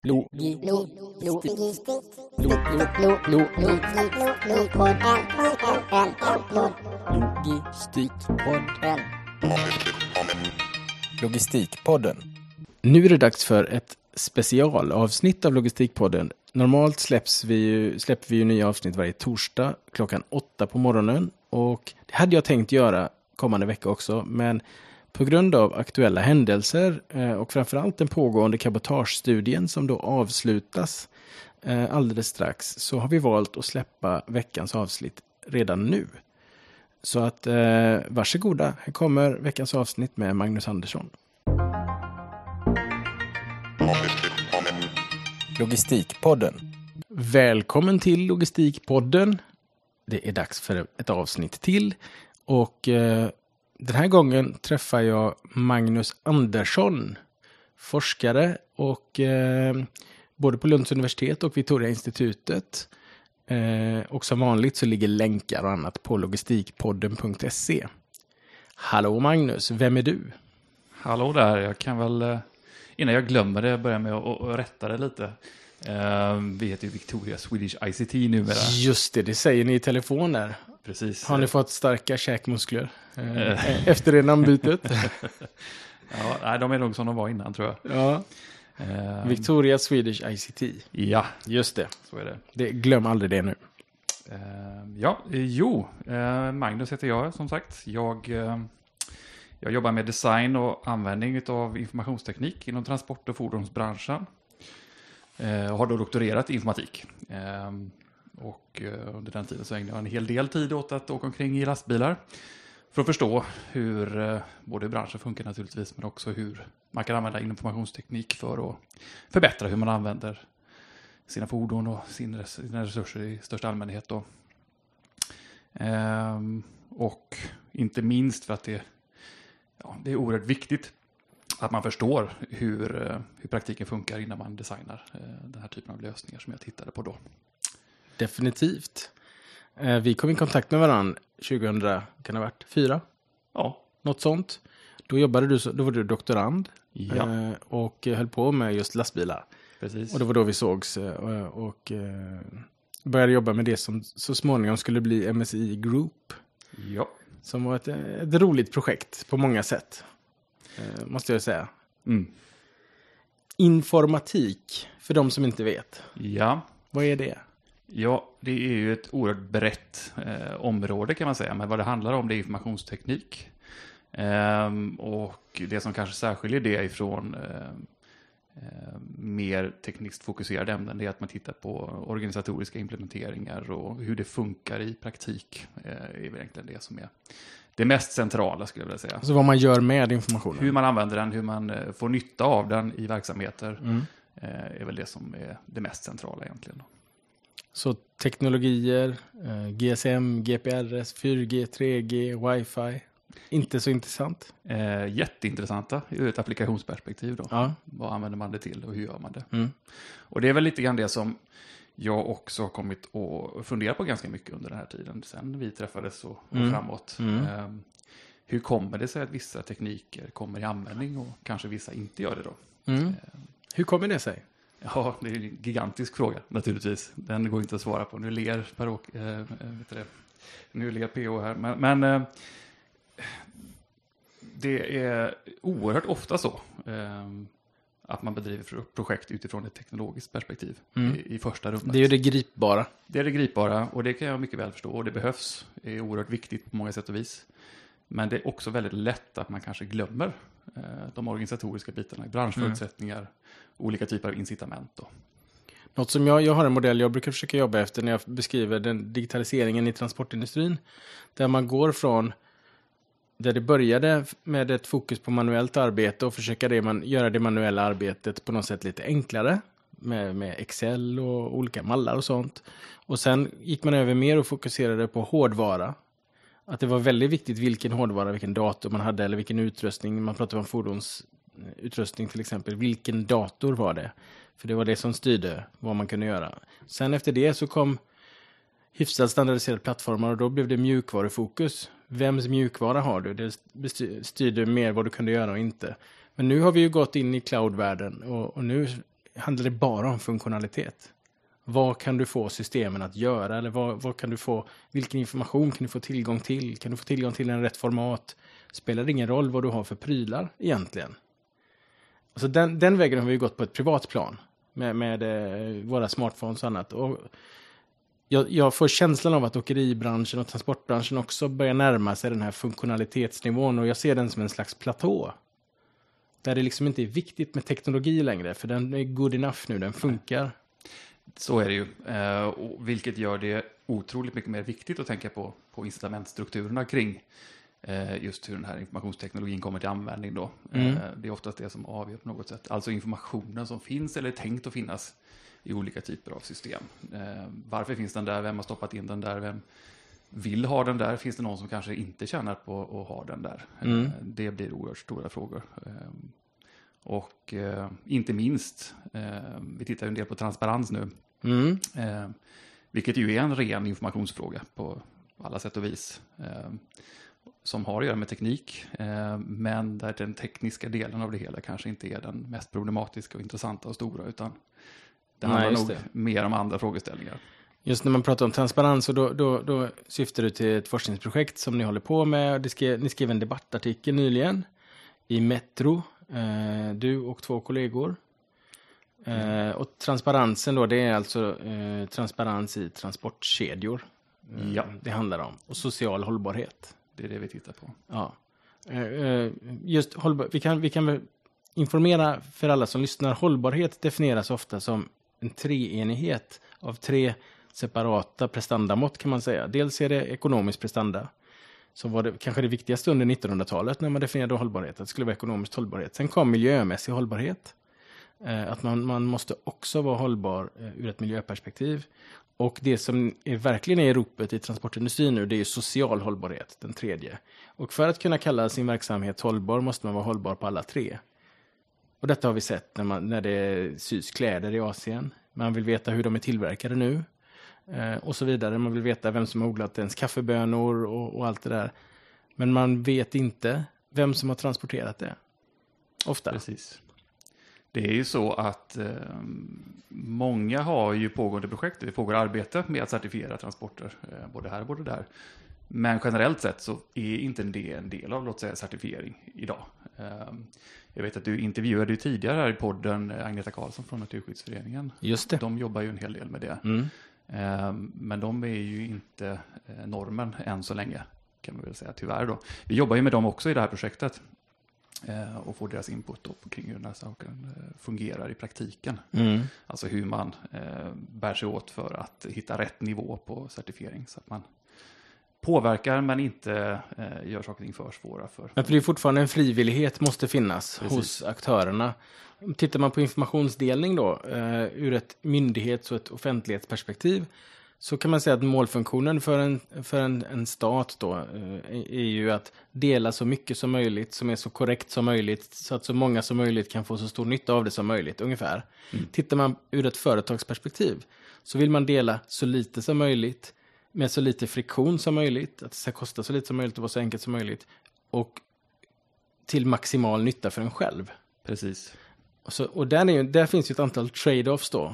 Logistikpodden. Nu är det dags för ett specialavsnitt av Logistikpodden. Normalt släpper vi ju nya avsnitt varje torsdag klockan 8 på morgonen. Och det hade jag tänkt göra kommande vecka också. Men på grund av aktuella händelser och framförallt den pågående cabotagestudien som då avslutas alldeles strax, så har vi valt att släppa veckans avsnitt redan nu. Så att varsågoda, här kommer veckans avsnitt med Magnus Andersson. Logistikpodden. Välkommen till Logistikpodden. Det är dags för ett avsnitt till. Och den här gången träffar jag Magnus Andersson, forskare och både på Lunds universitet och Victoria institutet. Och som vanligt så ligger länkar och annat på logistikpodden.se. Hallå Magnus, vem är du? Hallå där, jag kan väl innan jag glömmer det börja med att rätta det lite. Vi heter ju Victoria Swedish ICT numera. Just det säger ni i telefon där. Precis. Har ni fått starka käkmuskler efter det namnbytet? Ja, de är nog som de var innan tror jag. Ja. Victoria Swedish ICT. Ja, just det. Så är det. Glöm aldrig det nu. Magnus heter jag som sagt. Jag jobbar med design och användning av informationsteknik inom transport- och fordonsbranschen. Jag har då doktorerat i informatik. Och under den tiden så ägnade jag en hel del tid åt att åka omkring i lastbilar. För att förstå hur både branschen funkar naturligtvis, men också hur man kan använda informationsteknik för att förbättra hur man använder sina fordon och sina resurser i största allmänhet. Då. Och inte minst för att det är oerhört viktigt att man förstår hur praktiken funkar innan man designar den här typen av lösningar som jag tittade på då. Definitivt. Vi kom i kontakt med varandra 2004. Ja. Något sånt. Då var du doktorand. Ja. Och höll på med just lastbilar. Precis. Och det var då vi sågs och började jobba med det som så småningom skulle bli MSI Group. Ja. Som var ett roligt projekt på många sätt. Måste jag säga. Mm. Informatik, för de som inte vet. Ja. Vad är det? Ja, det är ju ett oerhört brett område kan man säga. Men vad det handlar om det är informationsteknik. Och det som kanske särskiljer det ifrån mer tekniskt fokuserade ämnen, det är att man tittar på organisatoriska implementeringar och hur det funkar i praktik är egentligen det som är det mest centrala skulle jag vilja säga. Alltså vad man gör med informationen? Hur man använder den, hur man får nytta av den i verksamheter är väl det som är det mest centrala egentligen. Så teknologier, GSM, GPRS, 4G, 3G, Wi-Fi. Inte så intressant? Jätteintressanta ur ett applikationsperspektiv då. Ja. Vad använder man det till och hur gör man det? Mm. Och det är väl lite grann det som jag också har kommit att fundera på ganska mycket under den här tiden. Sen vi träffades och framåt. Hur kommer det sig att vissa tekniker kommer i användning och kanske vissa inte gör det då? Hur kommer det sig? Ja, det är en gigantisk fråga naturligtvis. Den går inte att svara på. Nu ler PO här. Men det är oerhört ofta så att man bedriver projekt utifrån ett teknologiskt perspektiv i första rummet. Det är ju det gripbara. Det är det gripbara och det kan jag mycket väl förstå och det behövs. Det är oerhört viktigt på många sätt och vis. Men det är också väldigt lätt att man kanske glömmer de organisatoriska bitarna, branschförutsättningar, olika typer av incitament då. Något som jag har en modell jag brukar försöka jobba efter när jag beskriver den digitaliseringen i transportindustrin. Där man går från där det började med ett fokus på manuellt arbete och försöka göra det manuella arbetet på något sätt lite enklare. Med Excel och olika mallar och sånt. Och sen gick man över mer och fokuserade på hårdvara. Att det var väldigt viktigt vilken hårdvara, vilken dator man hade eller vilken utrustning. Man pratade om fordonsutrustning till exempel. Vilken dator var det? För det var det som styrde vad man kunde göra. Sen efter det så kom hyfsat standardiserade plattformar och då blev det mjukvarufokus. Vems mjukvara har du? Det styrde mer vad du kunde göra och inte. Men nu har vi ju gått in i cloudvärlden och nu handlar det bara om funktionalitet. Vad kan du få systemen att göra? Eller vad kan du få, vilken information kan du få tillgång till? Kan du få tillgång till en rätt format? Spelar det ingen roll vad du har för prylar egentligen? Alltså den vägen har vi gått på ett privat plan med våra smartphones och annat. Och jag får känslan av att åkeribranschen och transportbranschen också börjar närma sig den här funktionalitetsnivån, och jag ser den som en slags platå. Där det liksom inte är viktigt med teknologi längre, för den är good enough nu, den funkar. Så är det ju, vilket gör det otroligt mycket mer viktigt att tänka på incitamentstrukturerna kring just hur den här informationsteknologin kommer till användning då. Det är oftast det som avgör på något sätt. Alltså informationen som finns eller är tänkt att finnas i olika typer av system. Varför finns den där? Vem har stoppat in den där? Vem vill ha den där? Finns det någon som kanske inte tjänar på att ha den där? Det blir oerhört stora frågor. Och inte minst, vi tittar ju en del på transparens nu. Vilket ju är en ren informationsfråga på alla sätt och vis. Som har att göra med teknik. Men där den tekniska delen av det hela kanske inte är den mest problematiska och intressanta och stora. Utan det handlar nog mer om andra frågeställningar. Just när man pratar om transparens, och då syftar du till ett forskningsprojekt som ni håller på med. Ni skrev en debattartikel nyligen i Metro, du och 2 kollegor. Och transparensen då, det är alltså transparens i transportkedjor. Ja. Det handlar om. Och social hållbarhet. Det är det vi tittar på. Ja. Just vi kan väl informera för alla som lyssnar. Hållbarhet definieras ofta som en treenighet av 3 separata prestandamått, kan man säga. Dels är det ekonomisk prestanda, som var det kanske det viktigaste under 1900-talet när man definierade hållbarhet. Att det skulle vara ekonomisk hållbarhet. Sen kom miljömässig hållbarhet. Att man måste också vara hållbar ur ett miljöperspektiv. Och det som verkligen är i ropet i transportindustrin nu, det är ju social hållbarhet, den tredje. Och för att kunna kalla sin verksamhet hållbar måste man vara hållbar på alla 3. Och detta har vi sett när det sys kläder i Asien. Man vill veta hur de är tillverkade nu. Och så vidare. Man vill veta vem som har odlat ens kaffebönor och allt det där. Men man vet inte vem som har transporterat det. Ofta. Precis. Det är ju så att många har ju pågående projekt. Det pågår arbete med att certifiera transporter. Både här och både där. Men generellt sett så är inte det en del av, låt säga, certifiering idag. Jag vet att du intervjuade ju tidigare här i podden Agneta Karlsson från Naturskyddsföreningen. Just det. De jobbar ju en hel del med det. Men de är ju inte normen än så länge, kan man väl säga, tyvärr då. Vi jobbar ju med dem också i det här projektet. Och får deras input då kring hur den här saken fungerar i praktiken. Alltså hur man bär sig åt för att hitta rätt nivå på certifiering. Så att man påverkar men inte gör saker och ting för svåra. Men för det är fortfarande en frivillighet måste finnas. Precis. Hos aktörerna. Tittar man på informationsdelning då, ur ett myndighets- och ett offentlighetsperspektiv, så kan man säga att målfunktionen för en stat då är ju att dela så mycket som möjligt, som är så korrekt som möjligt, så att så många som möjligt kan få så stor nytta av det som möjligt, ungefär. Tittar man ur ett företagsperspektiv så vill man dela så lite som möjligt, med så lite friktion som möjligt, att det ska kosta så lite som möjligt och vara så enkelt som möjligt, och till maximal nytta för en själv. Precis. Och där finns ju ett antal trade-offs då.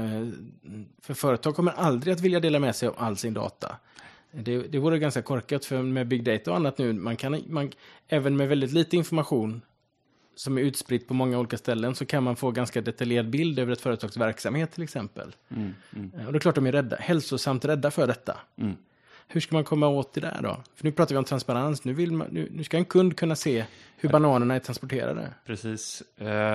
För företag kommer aldrig att vilja dela med sig av all sin data. Det vore ganska korkat, för med big data och annat nu, man även med väldigt lite information som är utspritt på många olika ställen, så kan man få ganska detaljerad bild över ett företags verksamhet till exempel. Och det är klart de är hälsosamt rädda för detta. Hur ska man komma åt det där då? För nu pratar vi om transparens. Nu ska en kund kunna se hur bananerna är transporterade. Precis.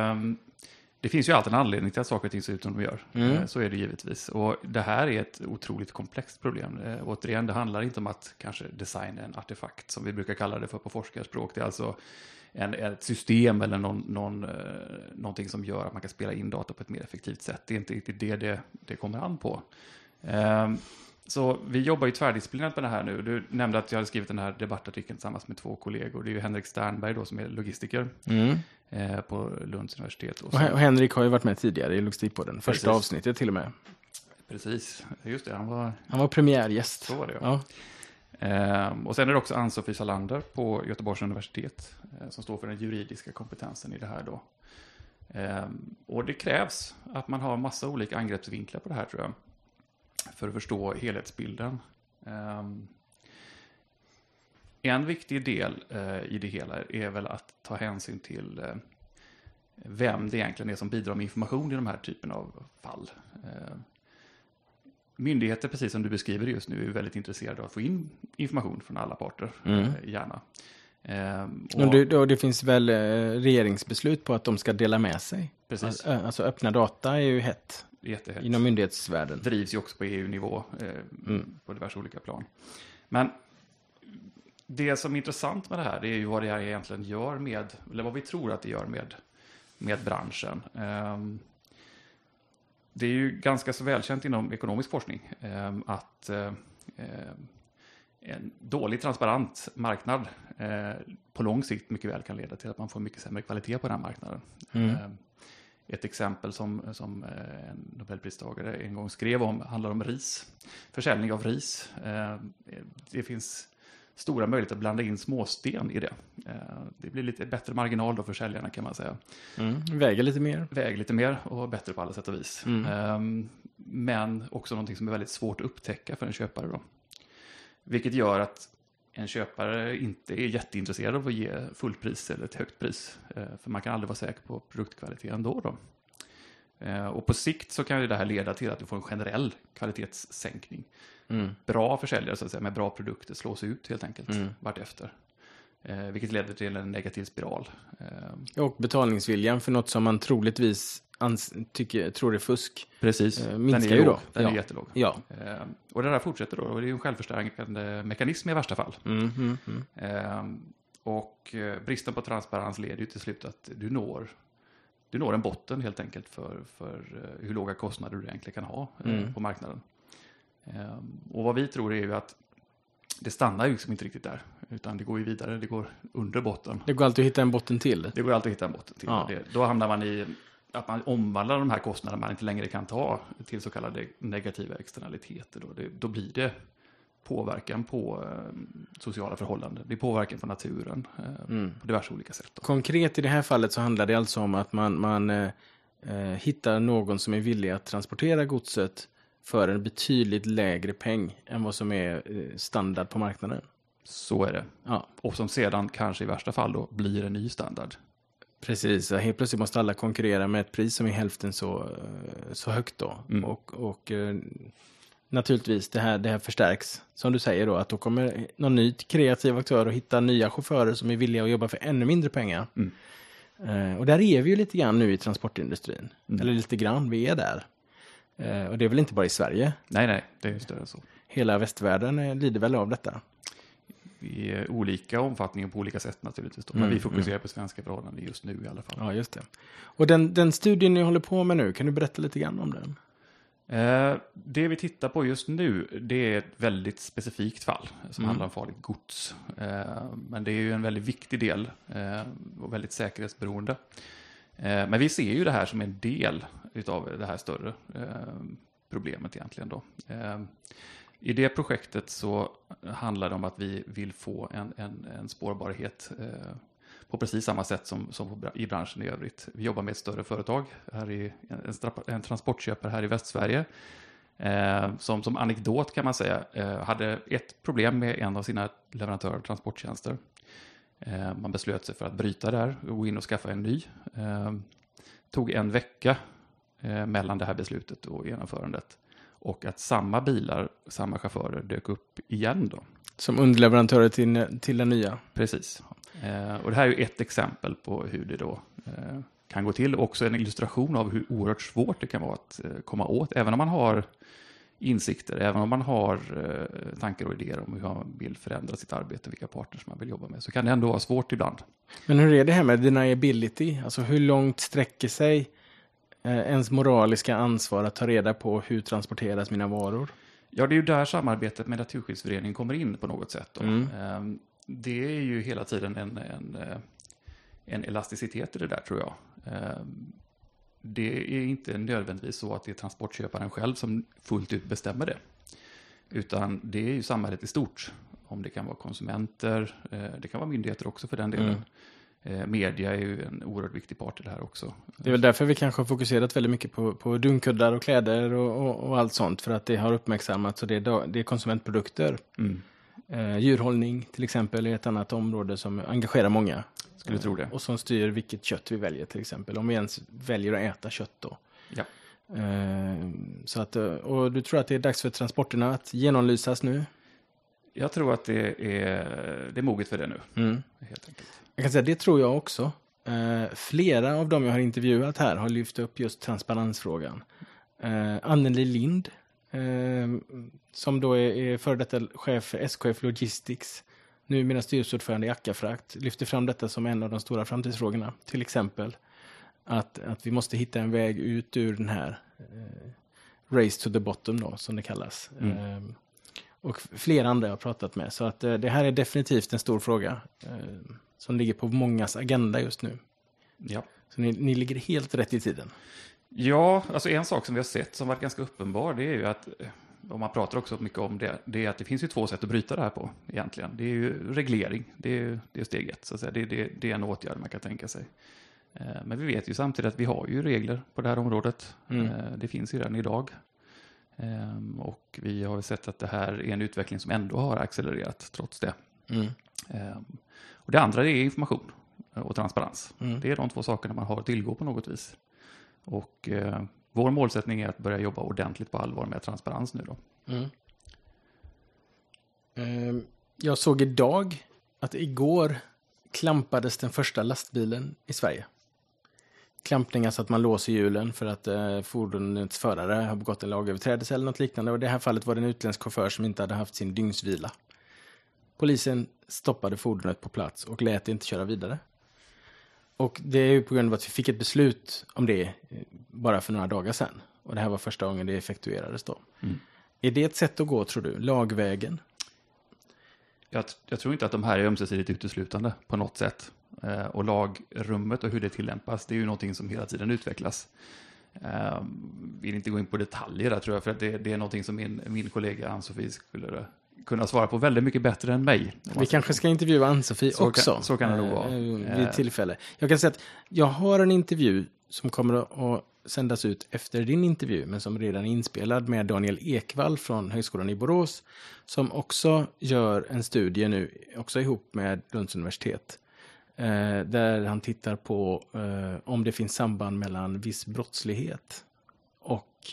Det finns ju alltid en anledning till att saker och ting ser ut som de gör. Så är det givetvis. Och det här är ett otroligt komplext problem. Återigen, det handlar inte om att kanske designa en artefakt, som vi brukar kalla det för på forskarspråk. Det är alltså ett system eller någonting som gör att man kan spela in data på ett mer effektivt sätt. Det är inte riktigt det kommer an på. Så vi jobbar ju tvärdisciplinärt med det här nu. Du nämnde att jag hade skrivit den här debattartikeln tillsammans med 2 kollegor. Det är ju Henrik Sternberg då, som är logistiker på Lunds universitet. Och Henrik har ju varit med tidigare i Logistikpodden. Första avsnittet till och med. Precis, just det. Han var premiärgäst. Så var det, ja. Och sen är det också Ann-Sofie Salander på Göteborgs universitet som står för den juridiska kompetensen i det här då. Och det krävs att man har massa olika angreppsvinklar på det här, tror jag, för att förstå helhetsbilden. En viktig del i det hela är väl att ta hänsyn till vem det egentligen är som bidrar med information i de här typen av fall. Myndigheter, precis som du beskriver just nu, är väldigt intresserade av att få in information från alla parter, gärna. Och det finns väl regeringsbeslut på att de ska dela med sig? Precis. Alltså öppna data är ju hett. Jättehett. Inom myndighetsvärlden. Drivs ju också på EU-nivå på diverse olika plan. Men det som är intressant med det här, det är ju vad det här egentligen gör med, eller vad vi tror att det gör med branschen. Det är ju ganska så välkänt inom ekonomisk forskning att en dålig transparent marknad på lång sikt mycket väl kan leda till att man får mycket sämre kvalitet på den här marknaden. Ett exempel som en Nobelpristagare en gång skrev om handlar om ris. Försäljning av ris. Det finns stora möjligheter att blanda in småsten i det. Det blir lite bättre marginal då för säljarna, kan man säga. Väger lite mer. Väger lite mer och bättre på alla sätt och vis. Men också någonting som är väldigt svårt att upptäcka för en köpare då. Vilket gör att en köpare inte är jätteintresserad av att ge fullpris eller ett högt pris. För man kan aldrig vara säker på produktkvalitet ändå då. Och på sikt så kan ju det här leda till att du får en generell kvalitetssänkning. Bra försäljare, så att säga, med bra produkter slås ut helt enkelt vartefter. Vilket leder till en negativ spiral. Och betalningsviljan för något som man troligtvis tror är fusk. Precis, minskar ju då. Den är jättelåg. Ja. Och det där fortsätter då, och det är ju en självförstärkande mekanism i värsta fall. Och bristen på transparens leder ju till slut att du når en botten helt enkelt för hur låga kostnader du egentligen kan ha på marknaden. Och vad vi tror är ju att det stannar ju liksom inte riktigt där, utan det går ju vidare, det går under botten. Det går alltid att hitta en botten till. Det går alltid att hitta en botten till. Ja. Då hamnar man i att man omvandlar de här kostnaderna man inte längre kan ta till så kallade negativa externaliteter. Då blir det påverkan på sociala förhållanden. Det är påverkan på naturen på diverse olika sätt. Då. Konkret i det här fallet så handlar det alltså om att man hittar någon som är villig att transportera godset för en betydligt lägre peng än vad som är standard på marknaden. Så är det. Ja. Och som sedan kanske i värsta fall då blir en ny standard. Precis, helt plötsligt måste alla konkurrera med ett pris som är hälften så högt då. Och naturligtvis det här förstärks, som du säger då, att då kommer någon ny kreativ aktör och hitta nya chaufförer som är villiga att jobba för ännu mindre pengar. Och där är vi ju lite grann nu i transportindustrin. Eller lite grann, vi är där. Och det är väl inte bara i Sverige. Nej, det är ju större så. Hela västvärlden lider väl av detta. I olika omfattningar på olika sätt naturligtvis. Då. Men vi fokuserar på svenska förhållanden just nu i alla fall. Ja, just det. Och den studien ni håller på med nu, kan du berätta lite grann om den? Det vi tittar på just nu, det är ett väldigt specifikt fall som handlar om farligt gods. Men det är ju en väldigt viktig del och väldigt säkerhetsberoende. Men vi ser ju det här som en del utav det här större problemet egentligen då. I det projektet så handlar det om att vi vill få en spårbarhet på precis samma sätt som i branschen i övrigt. Vi jobbar med ett större företag, här i en transportköpare här i Västsverige. Som anekdot kan man säga, hade ett problem med en av sina leverantörer av transporttjänster. Man beslöt sig för att bryta där och gå in och skaffa en ny. Tog en vecka mellan det här beslutet och genomförandet. Och att samma bilar, samma chaufförer dök upp igen då. Som underleverantörer till den nya. Precis. Och det här är ju ett exempel på hur det då kan gå till. Också en illustration av hur oerhört svårt det kan vara att komma åt. Även om man har insikter, även om man har tankar och idéer om hur man vill förändra sitt arbete, vilka partners man vill jobba med, så kan det ändå vara svårt ibland. Men hur är det här med deniability? Alltså hur långt sträcker sig ens moraliska ansvar att ta reda på hur transporteras mina varor? Ja, det är ju där samarbetet med Naturskyddsföreningen kommer in på något sätt. Då. Det är ju hela tiden en elasticitet i det där, tror jag. Det är inte nödvändigtvis så att det är transportköparen själv som fullt ut bestämmer det. Utan det är ju samhället i stort. Om det kan vara konsumenter, det kan vara myndigheter också för den delen. Media är ju en oerhört viktig part i det här också. Det är väl därför vi kanske har fokuserat väldigt mycket på dunkuddar och kläder och allt sånt. För att det har uppmärksammats och det är konsumentprodukter. Djurhållning till exempel är ett annat område som engagerar många. Skulle tro det. Och som styr vilket kött vi väljer till exempel. Om vi ens väljer att äta kött då. Ja. Så att, och du tror att det är dags för transporterna att genomlysas nu? Jag tror att det är moget för det nu. Helt enkelt. Jag kan säga det tror jag också. Flera av dem jag har intervjuat här har lyft upp just transparensfrågan. Anneli Lind, som då är före detta chef för SKF Logistics, numera styrelseordförande i Akkafrakt, lyfter fram detta som en av de stora framtidsfrågorna. Till exempel att vi måste hitta en väg ut ur den här race to the bottom då, som det kallas. Och flera andra jag har pratat med. Så att det här är definitivt en stor fråga som ligger på mångas agenda just nu. Ja. Så ni ligger helt rätt i tiden. Ja, alltså en sak som vi har sett som varit ganska uppenbar, det är ju att, och man pratar också mycket om det, det är att det finns ju 2 sätt att bryta det här på egentligen. Det är ju reglering, det är steg 1, så att säga. Det är en åtgärd man kan tänka sig. Men vi vet ju samtidigt att vi har ju regler på det här området. Det finns ju redan idag. Och vi har sett att det här är en utveckling som ändå har accelererat trots det. Och det andra är information och transparens. Det är de 2 sakerna man har att tillgå på något vis. Och vår målsättning är att börja jobba ordentligt på allvar med transparens nu då. Jag såg idag att igår klampades den första lastbilen i Sverige. Klampningar så att man låser hjulen för att fordonets förare har begått en lagöverträdelse eller något liknande. Och i det här fallet var det en utländsk chaufför som inte hade haft sin dygnsvila. Polisen stoppade fordonet på plats och lät det inte köra vidare. Och det är ju på grund av att vi fick ett beslut om det bara för några dagar sedan. Och det här var första gången det effektuerades då. Är det ett sätt att gå, tror du? Lagvägen? Jag tror inte att de här är ömsesidigt uteslutande på något sätt. Och lagrummet och hur det tillämpas, det är ju någonting som hela tiden utvecklas. Vill inte gå in på detaljer där, tror jag, för att det är någonting som min kollega Ann-Sofie skulle kunna svara på väldigt mycket bättre än mig. Vi kanske ska intervjua Ann-Sofie också. Så kan det nog vara. Vid tillfälle. Jag kan säga att jag har en intervju som kommer att sändas ut efter din intervju, men som redan är inspelad, med Daniel Ekvall från Högskolan i Borås, som också gör en studie nu, också ihop med Lunds universitet, där han tittar på om det finns samband mellan viss brottslighet och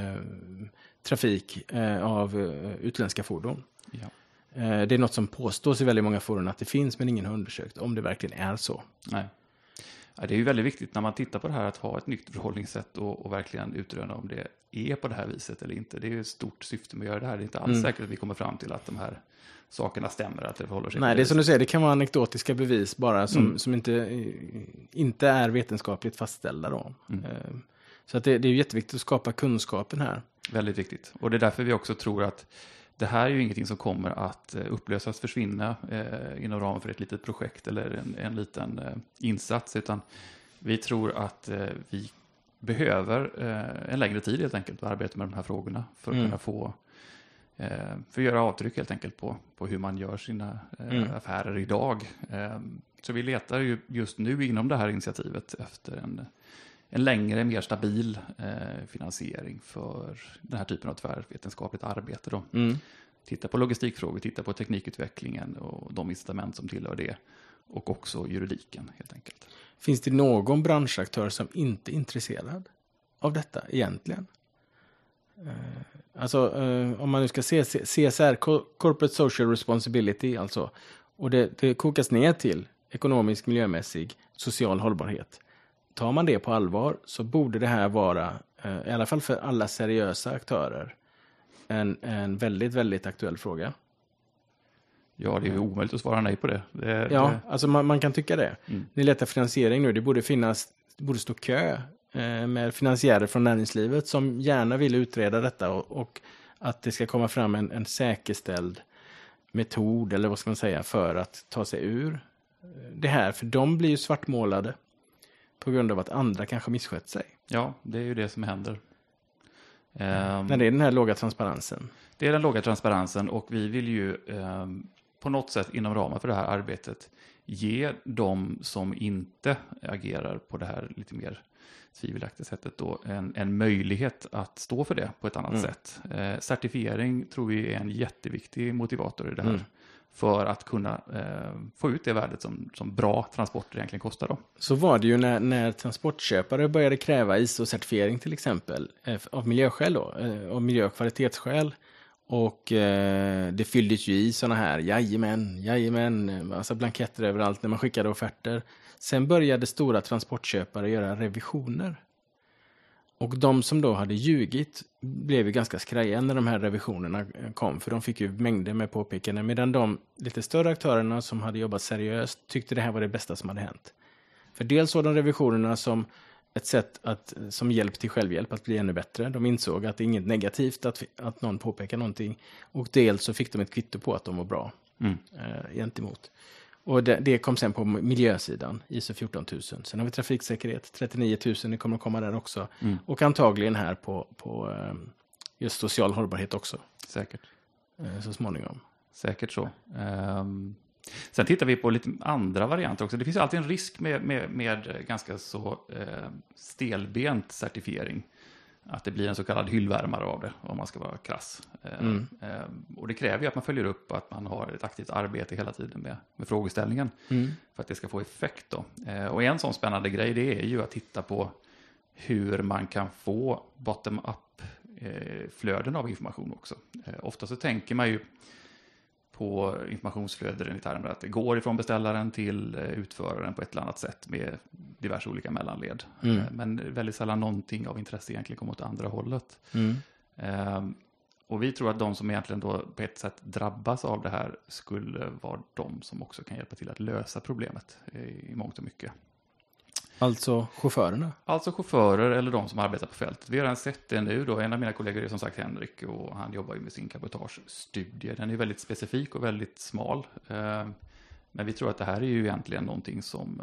trafik av utländska fordon. Ja. Det är något som påstås i väldigt många forum att det finns, men ingen har undersökt om det verkligen är så. Nej. Ja, det är ju väldigt viktigt när man tittar på det här att ha ett nytt förhållningssätt och verkligen utröna om det är på det här viset eller inte. Det är ju ett stort syfte med att göra det här. Det är inte alls säkert att vi kommer fram till att de här sakerna stämmer, att det förhåller sig. Nej, det är som du säger, det kan vara anekdotiska bevis bara som inte är vetenskapligt fastställda då. Så att det är ju jätteviktigt att skapa kunskapen här. Väldigt viktigt. Och det är därför vi också tror att det här är ju ingenting som kommer att upplösas, försvinna inom ramen för ett litet projekt eller en liten insats, utan vi tror att vi behöver en längre tid helt enkelt att arbeta med de här frågorna för att kunna få för att göra avtryck helt enkelt på hur man gör sina affärer idag. Så vi letar ju just nu inom det här initiativet efter en längre, mer stabil finansiering för den här typen av tvärvetenskapligt arbete då. Titta på logistikfrågor, titta på teknikutvecklingen och de incitament som tillhör det, och också juridiken helt enkelt. Finns det någon branschaktör som inte är intresserad av detta egentligen? Alltså om man nu ska se CSR, Corporate Social Responsibility, alltså, och det kokas ner till ekonomisk, miljömässig, social hållbarhet. Tar man det på allvar så borde det här vara, i alla fall för alla seriösa aktörer, en väldigt, väldigt aktuell fråga. Ja, det är ju omöjligt att svara nej på det. Alltså man kan tycka det. Ni letar finansiering nu, det borde stå kö med finansiärer från näringslivet som gärna vill utreda detta och att det ska komma fram en säkerställd metod, eller vad ska man säga, för att ta sig ur det här. För de blir ju svartmålade på grund av att andra kanske misskött sig. Ja, det är ju det som händer. När det är den här låga transparensen. Det är den låga transparensen, och vi vill ju på något sätt inom ramen för det här arbetet ge de som inte agerar på det här lite mer tvivelaktiga sättet då en möjlighet att stå för det på ett annat sätt. Certifiering tror vi är en jätteviktig motivator i det här. För att kunna få ut det värdet som bra transporter egentligen kostar då. Så var det ju när transportköpare började kräva ISO-certifiering till exempel, av miljöskäl då, av miljö- och kvalitetsskäl. Och det fylldes ju i sådana här, jajamän, alltså blanketter överallt när man skickade offerter. Sen började stora transportköpare göra revisioner. Och de som då hade ljugit blev ju ganska skraja när de här revisionerna kom. För de fick ju mängder med påpekanden. Medan de lite större aktörerna som hade jobbat seriöst tyckte det här var det bästa som hade hänt. För dels såg de revisionerna som ett sätt som hjälp till självhjälp att bli ännu bättre. De insåg att det är inget negativt att någon påpekar någonting. Och dels så fick de ett kvitto på att de var bra gentemot. Och det kom sen på miljösidan, ISO 14000. Sen har vi trafiksäkerhet, 39 000, det kommer att komma där också. Och antagligen här på just social hållbarhet också. Säkert. Så småningom. Säkert så. Sen tittar vi på lite andra varianter också. Det finns alltid en risk med ganska så stelbent certifiering. Att det blir en så kallad hyllvärmare av det, om man ska vara krass. Och det kräver ju att man följer upp och att man har ett aktivt arbete hela tiden med frågeställningen. För att det ska få effekt då. Och en sån spännande grej, det är ju att titta på hur man kan få bottom-up flöden av information också. Ofta så tänker man ju på informationsflöden i termer att det går ifrån beställaren till utföraren på ett eller annat sätt med diverse olika mellanled. Men väldigt sällan någonting av intresse egentligen kommer åt andra hållet. Och vi tror att de som egentligen då på ett sätt drabbas av det här skulle vara de som också kan hjälpa till att lösa problemet i mångt och mycket. Alltså chaufförerna? Alltså chaufförer eller de som arbetar på fältet. Vi har redan sett det nu då. En av mina kollegor är som sagt Henrik och han jobbar ju med sin cabotagestudie. Den är väldigt specifik och väldigt smal. Men vi tror att det här är ju egentligen någonting som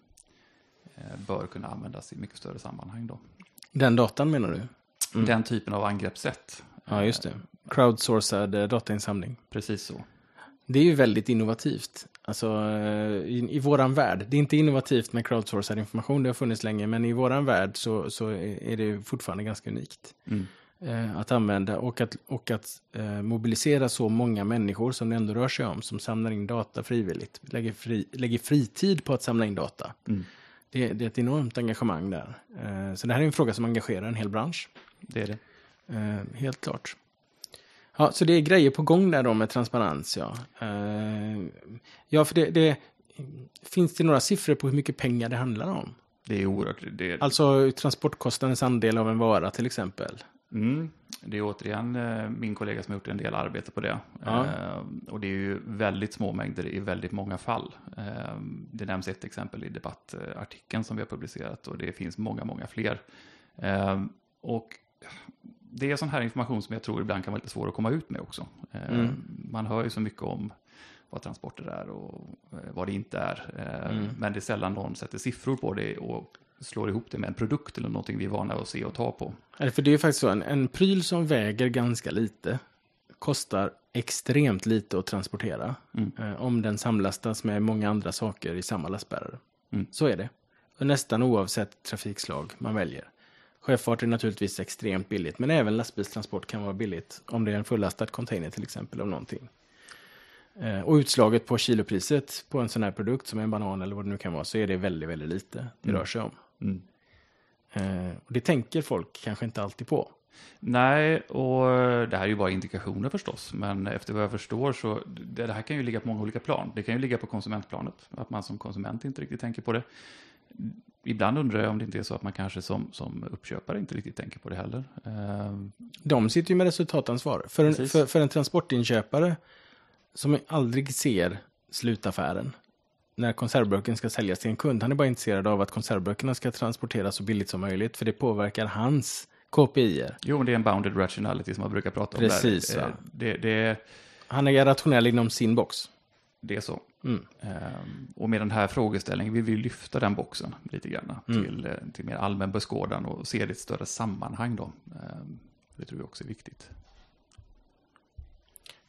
bör kunna användas i mycket större sammanhang då. Den datan menar du? Den typen av angreppssätt. Ja, just det. Crowdsourcad datainsamling. Precis så. Det är ju väldigt innovativt. Alltså i våran värld. Det är inte innovativt med crowdsourcad information, det har funnits länge. Men i våran värld så är det fortfarande ganska unikt. Att använda och att mobilisera så många människor som det ändå rör sig om. Som samlar in data frivilligt. Lägger fritid på att samla in data. Det är ett enormt engagemang där. Så det här är en fråga som engagerar en hel bransch. Det är det. Helt klart. Ja, så det är grejer på gång där då med transparens, ja. Ja, för det finns det några siffror på hur mycket pengar det handlar om? Det är oerhört. Alltså transportkostnadens andel av en vara till exempel. Det är återigen min kollega som har gjort en del arbete på det. Ja. Och det är ju väldigt små mängder i väldigt många fall. Det nämns ett exempel i debattartikeln som vi har publicerat och det finns många fler. Och det är sån här information som jag tror ibland kan vara lite svår att komma ut med också. Man hör ju så mycket om vad transporter är och vad det inte är. Men det är sällan någon sätter siffror på det och slår ihop det med en produkt eller någonting vi är vana att se och ta på. För det är faktiskt så, en pryl som väger ganska lite kostar extremt lite att transportera. Om den samlastas med många andra saker i samma lastbärare. Så är det. Och nästan oavsett trafikslag man väljer. Sjöfart är naturligtvis extremt billigt, men även lastbilstransport kan vara billigt om det är en fullastad container till exempel av någonting. Och utslaget på kilopriset på en sån här produkt som en banan eller vad det nu kan vara så är det väldigt, väldigt lite det rör sig om. Och det tänker folk kanske inte alltid på. Nej, och det här är ju bara indikationer förstås, men efter vad jag förstår så det här kan ju ligga på många olika plan. Det kan ju ligga på konsumentplanet, att man som konsument inte riktigt tänker på det. Ibland undrar jag om det inte är så att man kanske som uppköpare inte riktigt tänker på det heller. De sitter ju med resultatansvar. För en transportinköpare som aldrig ser slutaffären när konservburken ska säljas till en kund. Han är bara intresserad av att konservburkarna ska transporteras så billigt som möjligt för det påverkar hans KPI:er. Jo, det är en bounded rationality som man brukar prata om. Precis, där. Han är rationell inom sin box. Det är så. Och med den här frågeställningen vill vi lyfta den boxen lite grann till mer allmän beskådan och se det i ett större sammanhang då. Det tror jag också är viktigt.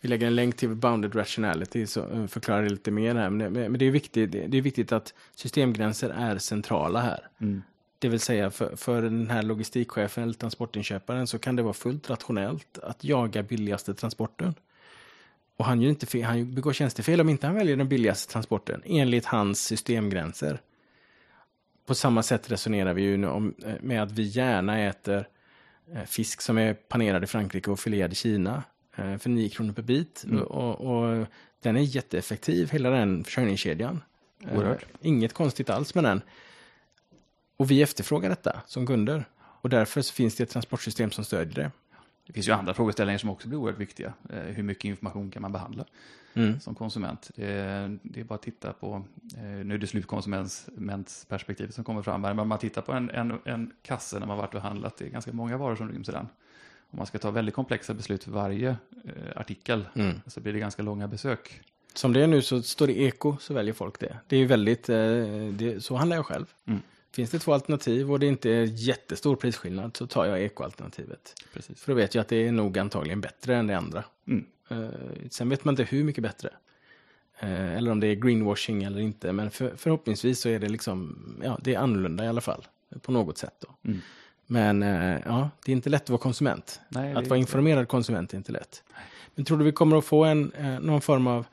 Vi lägger en länk till bounded rationality så förklarar det lite mer här. Men det är viktigt att systemgränser är centrala här. Det vill säga för den här logistikchefen eller transportinköparen så kan det vara fullt rationellt att jaga billigaste transporten. Och han begår tjänstefel om inte han väljer den billigaste transporten enligt hans systemgränser. På samma sätt resonerar vi ju med att vi gärna äter fisk som är panerad i Frankrike och filerad i Kina för 9 kronor per bit. Och den är jätteeffektiv, hela den försörjningskedjan. Inget konstigt alls med den. Och vi efterfrågar detta som kunder. Och därför så finns det ett transportsystem som stödjer det. Det finns ju andra frågeställningar som också blir oerhört viktiga. Hur mycket information kan man behandla som konsument? Det är bara att titta på, nu är det slutkonsumentsperspektivet som kommer fram här, men man tittar på en kasse när man varit och handlat, det är ganska många varor som ryms i den. Om man ska ta väldigt komplexa beslut för varje artikel så blir det ganska långa besök. Som det är nu så står det eko så väljer folk det. Det är ju väldigt, så handlar jag själv. Finns det 2 alternativ och det inte är jättestor prisskillnad så tar jag ekoalternativet. Precis. För då vet jag att det är nog antagligen bättre än det andra. Sen vet man inte hur mycket bättre. Eller om det är greenwashing eller inte. Men förhoppningsvis så är det liksom, det är annorlunda i alla fall. På något sätt då. Men det är inte lätt att vara konsument. Nej, att vara informerad konsument är inte lätt. Men tror du vi kommer att få någon form av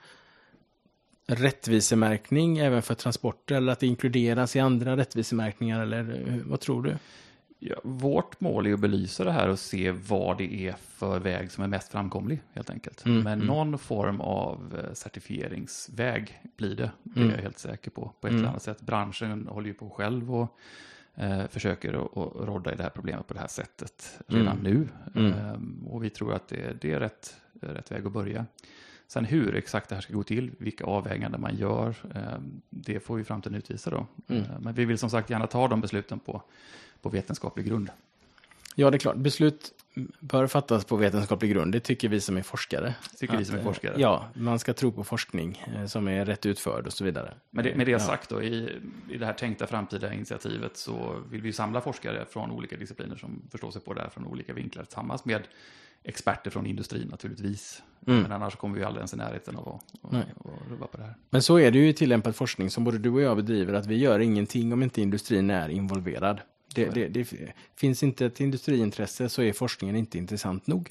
rättvisemärkning även för transporter eller att det inkluderas i andra rättvisemärkningar eller vad tror du? Ja, vårt mål är att belysa det här och se vad det är för väg som är mest framkomlig helt enkelt. Men någon form av certifieringsväg blir det är jag helt säker på ett eller annat sätt. Branschen håller ju på själv och försöker att rodda i det här problemet på det här sättet redan nu. Och vi tror att det är rätt väg att börja. Sen hur exakt det här ska gå till, vilka avväganden man gör, det får ju framtiden utvisa då. Men vi vill som sagt gärna ta de besluten på vetenskaplig grund. Ja, det är klart. Beslut bör fattas på vetenskaplig grund. Det tycker vi som är forskare. Ja, man ska tro på forskning som är rätt utförd och så vidare. Med det sagt då, i det här tänkta framtida initiativet så vill vi samla forskare från olika discipliner som förstår sig på det här från olika vinklar tillsammans med experter från industrin naturligtvis. Men annars kommer vi aldrig ens i närheten av att rubba på det här. Men så är det ju i tillämpad forskning som både du och jag bedriver, att vi gör ingenting om inte industrin är involverad. Det finns inte ett industriintresse så är forskningen inte intressant nog.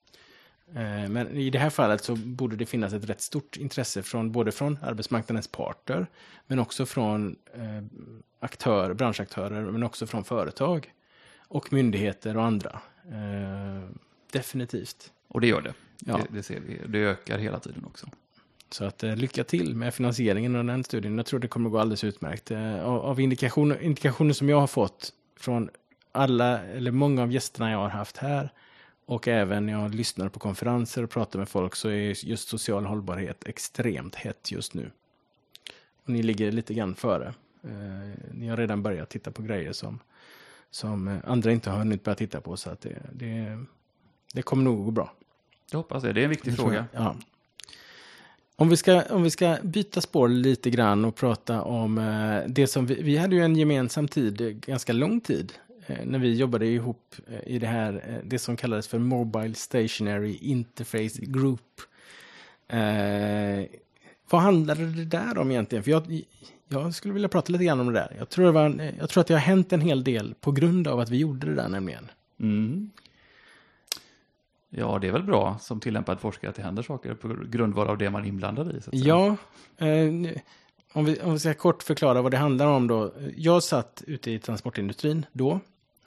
Men i det här fallet så borde det finnas ett rätt stort intresse både från arbetsmarknadens parter men också från branschaktörer men också från företag och myndigheter och andra. Definitivt. Och det gör det. Ja. Det ser vi. Det ökar hela tiden också. Så att lycka till med finansieringen av den studien. Jag tror det kommer gå alldeles utmärkt. Av indikationer som jag har fått från alla eller många av gästerna jag har haft här och även när jag lyssnar på konferenser och pratar med folk så är just social hållbarhet extremt hett just nu. Och ni ligger lite grann före. Ni har redan börjat titta på grejer som andra inte har hunnit börja titta på så att det kommer nog gå bra. Jag hoppas det. Det är en viktig fråga. Ja. Om vi ska byta spår lite grann och prata om det som vi hade ju en gemensam tid, ganska lång tid, när vi jobbade ihop i det som kallades för Mobile Stationary Interface Group. Vad handlade det där om egentligen? För jag skulle vilja prata lite grann om det där. Jag tror att det har hänt en hel del på grund av att vi gjorde det där nämligen. Ja, det är väl bra som tillämpad forskare att det händer saker på grundval av det man är inblandad i. Så att säga. Ja, om vi ska kort förklara vad det handlar om då. Jag satt ute i transportindustrin då.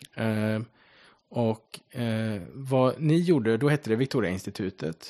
Och vad ni gjorde, då hette det Victoria-institutet.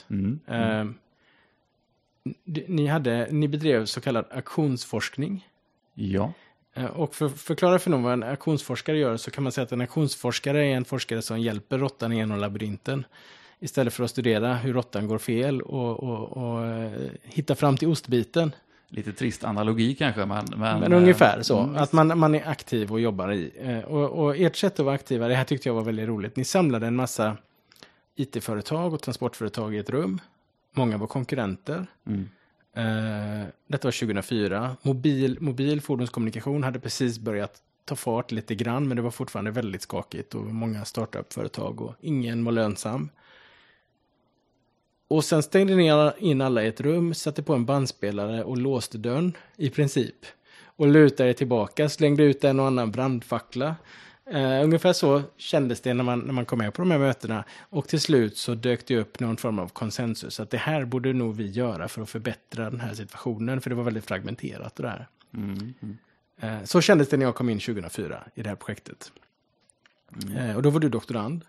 Ni bedrev så kallad aktionsforskning. Ja. Och för att förklara för någon vad en aktionsforskare gör så kan man säga att en aktionsforskare är en forskare som hjälper råttan igenom labyrinten. Istället för att studera hur råttan går fel och hitta fram till ostbiten. Lite trist analogi kanske. Men ungefär så. Att man är aktiv och jobbar i. Och ert sätt att vara aktiva, det här tyckte jag var väldigt roligt. Ni samlade en massa IT-företag och transportföretag i ett rum. Många var konkurrenter. Detta var 2004. Mobil fordonskommunikation hade precis börjat ta fart lite grann, men det var fortfarande väldigt skakigt och många startup-företag och ingen var lönsam. Och sen stängde ni in alla i ett rum, satte på en bandspelare och låste dörren i princip. Och lutade er tillbaka, slängde ut en och annan brandfackla. Ungefär så kändes det när man kom med på de här mötena. Och till slut så dök det upp någon form av konsensus. Att det här borde nog vi göra för att förbättra den här situationen. För det var väldigt fragmenterat det där. Så kändes det när jag kom in 2004 i det här projektet. Och då var du doktorand.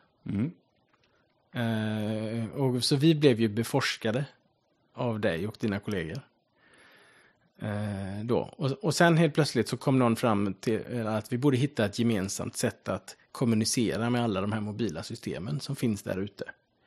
Och så vi blev ju beforskade av dig och dina kollegor. Då. Och sen helt plötsligt så kom någon fram till att vi borde hitta ett gemensamt sätt att kommunicera med alla de här mobila systemen som finns där ute.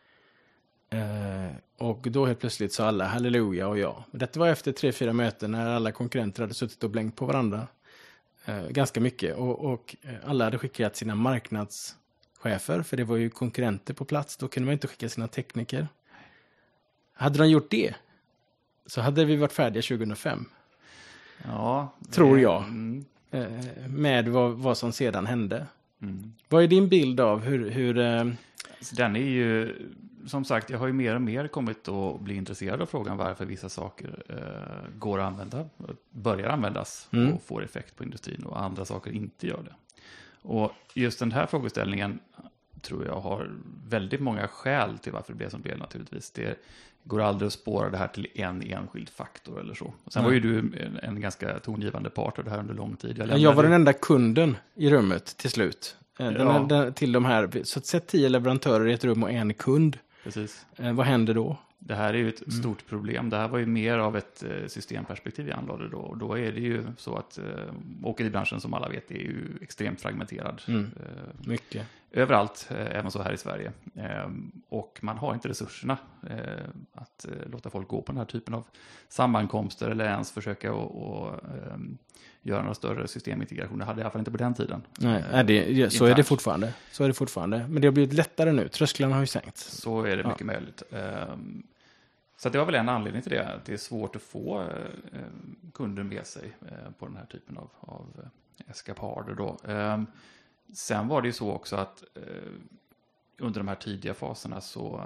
Och då helt plötsligt sa alla halleluja och ja. Detta var efter 3-4 möten när alla konkurrenter hade suttit och blängt på varandra ganska mycket. Och alla hade skickat sina marknadschefer, för det var ju konkurrenter på plats. Då kunde man inte skicka sina tekniker. Hade de gjort det så hade vi varit färdiga 2005. Ja, tror jag. Med vad som sedan hände. Vad är din bild av hur den är ju, som sagt, jag har ju mer och mer kommit att bli intresserad av frågan varför vissa saker går att använda, börjar användas och får effekt på industrin och andra saker inte gör det. Och just den här frågeställningen tror jag har väldigt många skäl till varför det blev som det blev naturligtvis. Det går aldrig att spåra det här till en enskild faktor eller så. Och sen var ju du en ganska tongivande part av det här under lång tid. Jag var den enda kunden i rummet till slut. Till de här, så att sätt 10 leverantörer i ett rum och en kund. Precis. Vad händer då? Det här är ju ett stort problem. Det här var ju mer av ett systemperspektiv vi anlade då. Och då är det ju så att åkeribranschen som alla vet är ju extremt fragmenterad. Mycket. Överallt, även så här i Sverige. Och man har inte resurserna att låta folk gå på den här typen av sammankomster eller ens försöka att göra några större systemintegration. Det hade jag i alla fall inte på den tiden. Nej, så är det fortfarande. Så är det fortfarande. Men det har blivit lättare nu. Trösklarna har ju sänkts. Så är det mycket möjligt. Så det var väl en anledning till det. Att det är svårt att få kunder med sig på den här typen av eskapader då. Sen var det ju så också att under de här tidiga faserna så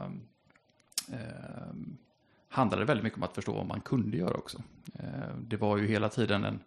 handlade det väldigt mycket om att förstå vad man kunde göra också. Det var ju hela tiden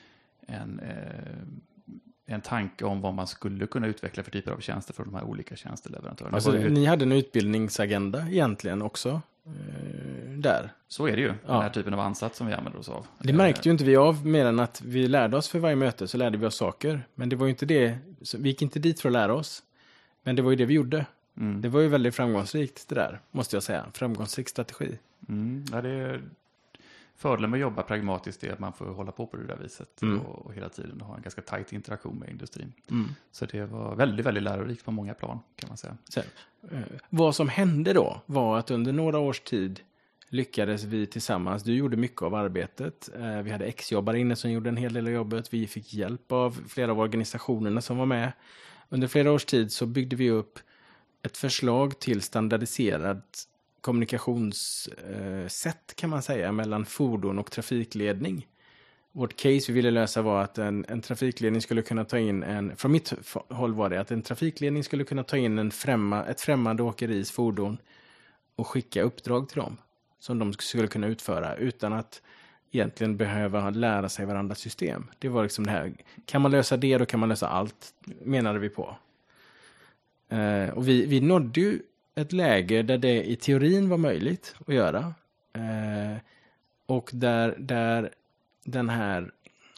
en tanke om vad man skulle kunna utveckla för typer av tjänster för de här olika tjänsteleverantörerna. Alltså, ni hade en utbildningsagenda egentligen också där. Så är det ju, den här typen av ansats som vi använder oss av. Det märkte ju inte vi av mer än att vi lärde oss för varje möte, så lärde vi oss saker. Men det var ju inte det, vi gick inte dit för att lära oss. Men det var ju det vi gjorde. Det var ju väldigt framgångsrikt det där, måste jag säga. Framgångsrik strategi. Ja, det är fördelen med att jobba pragmatiskt är att man får hålla på det där viset och hela tiden ha en ganska tajt interaktion med industrin. Så det var väldigt, väldigt lärorikt på många plan, kan man säga. Så, vad som hände då var att under några års tid lyckades vi tillsammans. Du gjorde mycket av arbetet. Vi hade exjobbare inne som gjorde en hel del av jobbet. Vi fick hjälp av flera av organisationerna som var med. Under flera års tid så byggde vi upp ett förslag till standardiserat kommunikationssätt kan man säga mellan fordon och trafikledning. Vårt case vi ville lösa var att en trafikledning skulle kunna ta in från mitt håll var det att en trafikledning skulle kunna ta in ett främmande åkeris fordon och skicka uppdrag till dem som de skulle kunna utföra utan att egentligen behöva lära sig varandras system. Det var liksom det här, kan man lösa det då kan man lösa allt, menade vi på. Och vi nådde ju ett läge där det i teorin var möjligt att göra. Och där den här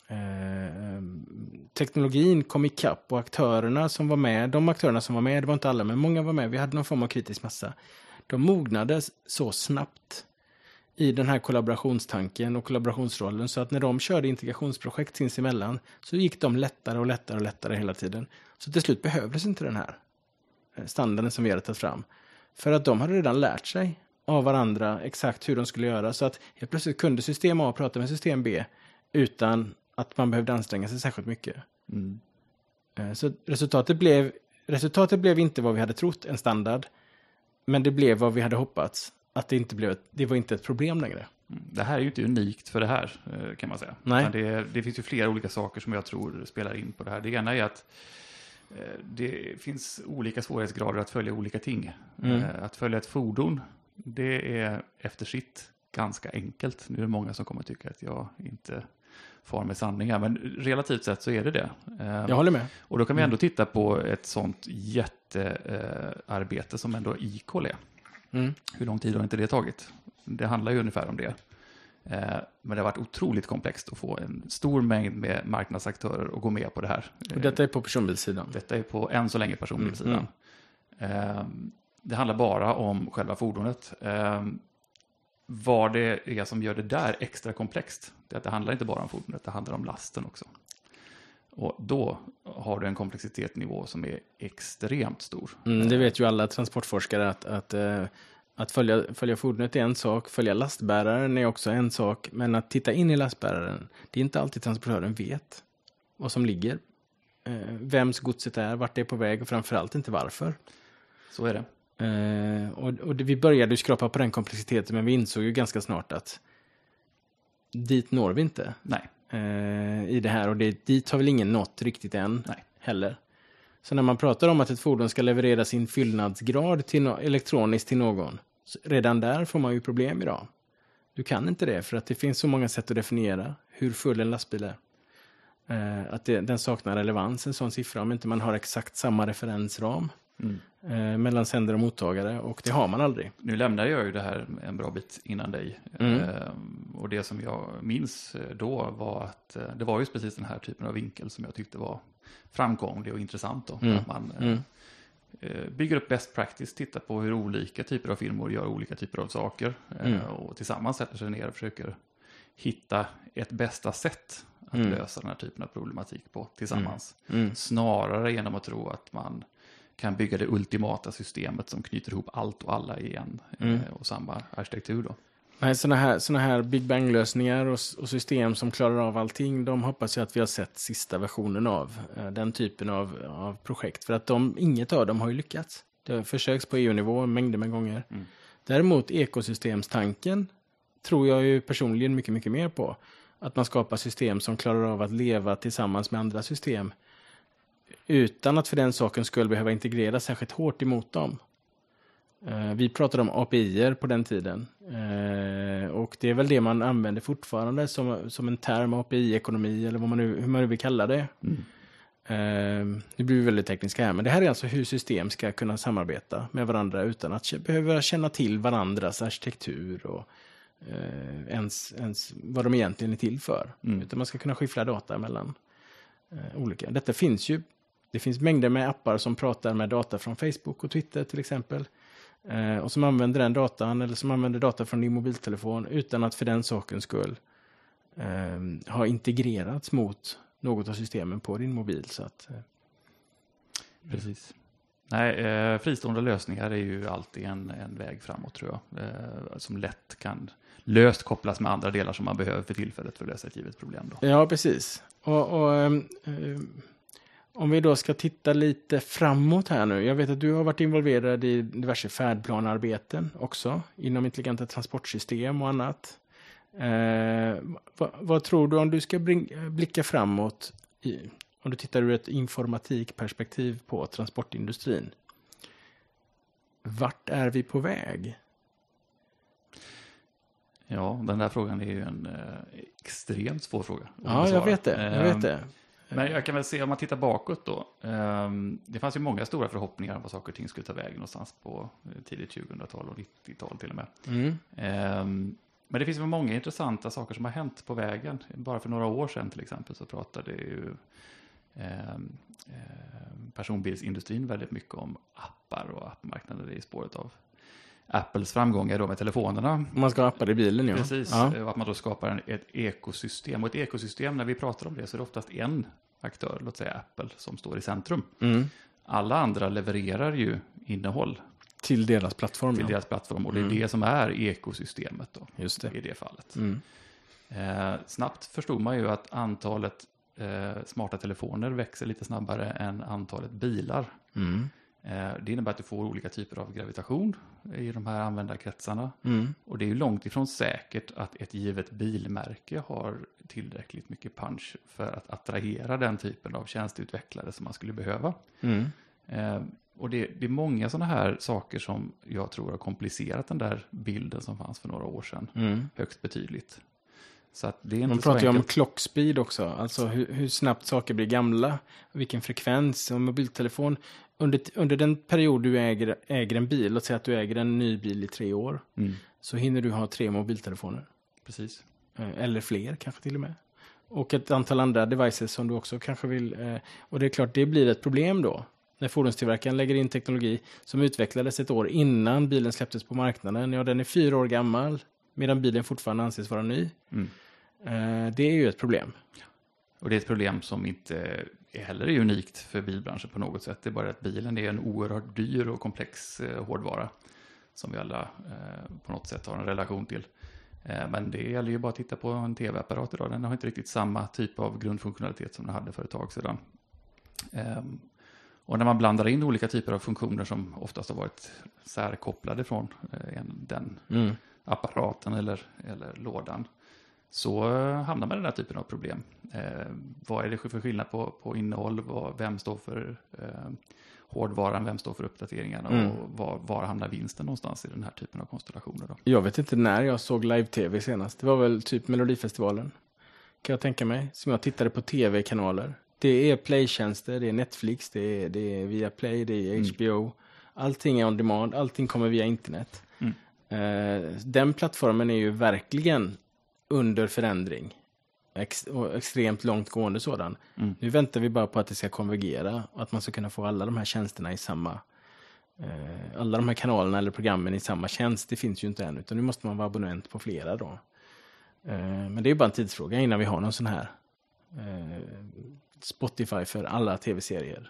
teknologin kom ikapp och de aktörerna som var med, det var inte alla men många var med, vi hade någon form av kritisk massa. De mognades så snabbt i den här kollaborationstanken och kollaborationsrollen så att när de körde integrationsprojekt sinsemellan så gick de lättare och lättare hela tiden. Så till slut behövdes inte den här standarden som vi hade tagit fram. För att de hade redan lärt sig av varandra exakt hur de skulle göra. Så att helt plötsligt kunde system A prata med system B utan att man behövde anstränga sig särskilt mycket. Så resultatet blev inte vad vi hade trott, en standard. Men det blev vad vi hade hoppats. Att det var inte ett problem längre. Det här är ju inte unikt för det här, kan man säga. Nej. Det finns ju flera olika saker som jag tror spelar in på det här. Det ena är att det finns olika svårighetsgrader att följa olika ting. Att följa ett fordon Det är efter sitt ganska enkelt. Nu är det många som kommer att tycka att jag inte far med sanningar, men relativt sett så är det. Jag håller med. Och då kan vi ändå titta på ett sånt jättearbete som ändå eCall är. Hur lång tid har inte det tagit? Det handlar ju ungefär om det. Men det har varit otroligt komplext att få en stor mängd med marknadsaktörer att gå med på det här. Och detta är på personbilssidan. Detta är på än så länge personbilssidan. Det handlar bara om själva fordonet. Vad det är som gör det där extra komplext, det är att det handlar inte bara om fordonet, det handlar om lasten också. Och då har du en komplexitetsnivå som är extremt stor. Det vet ju alla transportforskare att följa fordonet är en sak, följa lastbäraren är också en sak, men att titta in i lastbäraren, det är inte alltid transportören vet vad som ligger, vems godset är, vart det är på väg och framförallt inte varför. Så är det. Vi började ju skrapa på den komplexiteten, men vi insåg ju ganska snart att dit når vi inte. Nej. I det här, och dit har väl ingen nått riktigt än. Nej. Heller. Så när man pratar om att ett fordon ska leverera sin fyllnadsgrad elektroniskt till någon, redan där får man ju problem idag. Du kan inte det, för att det finns så många sätt att definiera hur full en lastbil är. Att den saknar relevans, en sån siffra, om inte man har exakt samma referensram mellan sändare och mottagare, och det har man aldrig. Nu lämnar jag ju det här en bra bit innan dig. Och det som jag minns då var att det var just precis den här typen av vinkel som jag tyckte var framkomlig och intressant. Då. Att man bygger upp best practice, tittar på hur olika typer av firmor gör olika typer av saker och tillsammans sätter sig ner och försöker hitta ett bästa sätt att lösa den här typen av problematik på tillsammans. Snarare genom att tro att man kan bygga det ultimata systemet som knyter ihop allt och alla i en och samma arkitektur då. Nej, såna här Big Bang-lösningar och system som klarar av allting, de hoppas jag att vi har sett sista versionen av den typen av projekt. För att inget av dem har ju lyckats. Det har försöks på EU-nivå mängder med gånger. Däremot ekosystemstanken tror jag ju personligen mycket, mycket mer på. Att man skapar system som klarar av att leva tillsammans med andra system utan att för den saken skulle behöva integrera särskilt hårt emot dem. Vi pratade om API-er på den tiden. Och det är väl det man använder fortfarande som en term, API-ekonomi eller hur man nu vill kalla det. Nu blir vi väldigt tekniska här, men det här är alltså hur system ska kunna samarbeta med varandra utan att behöva känna till varandras arkitektur och ens vad de egentligen är till för. Utan man ska kunna skiffla data mellan olika. Det finns mängder med appar som pratar med data från Facebook och Twitter till exempel. Och som använder den datan eller som använder data från din mobiltelefon utan att för den saken skull ha integrerats mot något av systemen på din mobil. Så att, Precis. Nej, fristående lösningar är ju alltid en väg framåt tror jag. Som lätt kan löst kopplas med andra delar som man behöver för tillfället för att lösa ett givet problem. Då. Ja, precis. Om vi då ska titta lite framåt här nu. Jag vet att du har varit involverad i diverse färdplanarbeten också. Inom intelligenta transportsystem och annat. Vad tror du om du ska blicka framåt om du tittar ur ett informatikperspektiv på transportindustrin? Vart är vi på väg? Ja, den där frågan är ju en extremt svår fråga. Ja, jag vet det. Men jag kan väl se om man tittar bakåt då. Det fanns ju många stora förhoppningar om vad saker och ting skulle ta vägen någonstans på tidigt 2000-tal och 90-tal till och med. Men det finns väl många intressanta saker som har hänt på vägen. Bara för några år sedan till exempel så pratade ju personbilsindustrin väldigt mycket om appar och appmarknader i spåret av Apples framgångar då med telefonerna. Man ska ha appar i bilen, ja. Precis, ja. Att man då skapar ett ekosystem. Och ett ekosystem, när vi pratar om det, så är det oftast en aktör, låt säga Apple, som står i centrum. Alla andra levererar ju innehåll till deras plattform. Deras plattform, och det är det som är ekosystemet då, just det. I det fallet. Snabbt förstod man ju att antalet smarta telefoner växer lite snabbare än antalet bilar. Det innebär att du får olika typer av gravitation i de här användarkretsarna. Och det är ju långt ifrån säkert att ett givet bilmärke har tillräckligt mycket punch för att attrahera den typen av tjänsteutvecklare som man skulle behöva. Och det är många sådana här saker som jag tror har komplicerat den där bilden som fanns för några år sedan högst betydligt. Så att det är inte Man så pratar ju om enkelt. clockspeed också, alltså hur snabbt saker blir gamla, vilken frekvens och mobiltelefon. Under den period du äger en bil, låt säga att du äger en ny bil i 3 år, så hinner du ha 3 mobiltelefoner. Precis. Eller fler kanske till och med. Och ett antal andra devices som du också kanske vill. Och det är klart, det blir ett problem då. När fordonstillverkaren lägger in teknologi som utvecklades ett år innan bilen släpptes på marknaden. Ja, den är 4 år gammal medan bilen fortfarande anses vara ny. Det är ju ett problem. Och det är ett problem som inte heller är unikt för bilbranschen på något sätt. Det är bara att bilen är en oerhört dyr och komplex hårdvara som vi alla på något sätt har en relation till. Men det gäller ju bara att titta på en tv-apparat idag. Den har inte riktigt samma typ av grundfunktionalitet som den hade för ett tag sedan. Och när man blandar in olika typer av funktioner som oftast har varit särkopplade från den apparaten eller lådan, så hamnar man i den här typen av problem. Vad är det för skillnad på innehåll? Vem står för hårdvaran? Vem står för uppdateringarna? Och var hamnar vinsten någonstans i den här typen av konstellationer då? Jag vet inte när jag såg live-tv senast. Det var väl typ Melodifestivalen, kan jag tänka mig. Som jag tittade på tv-kanaler. Det är Play-tjänster, det är Netflix, det är Viaplay, det är HBO. Allting är on demand, allting kommer via internet. Den plattformen är ju verkligen under förändring. Och extremt långtgående sådan. Nu väntar vi bara på att det ska konvergera och att man ska kunna få alla de här tjänsterna i samma alla de här kanalerna eller programmen i samma tjänst. Det finns ju inte än, utan nu måste man vara abonnent på flera då. Men det är bara en tidsfråga innan vi har någon sån här Spotify för alla tv-serier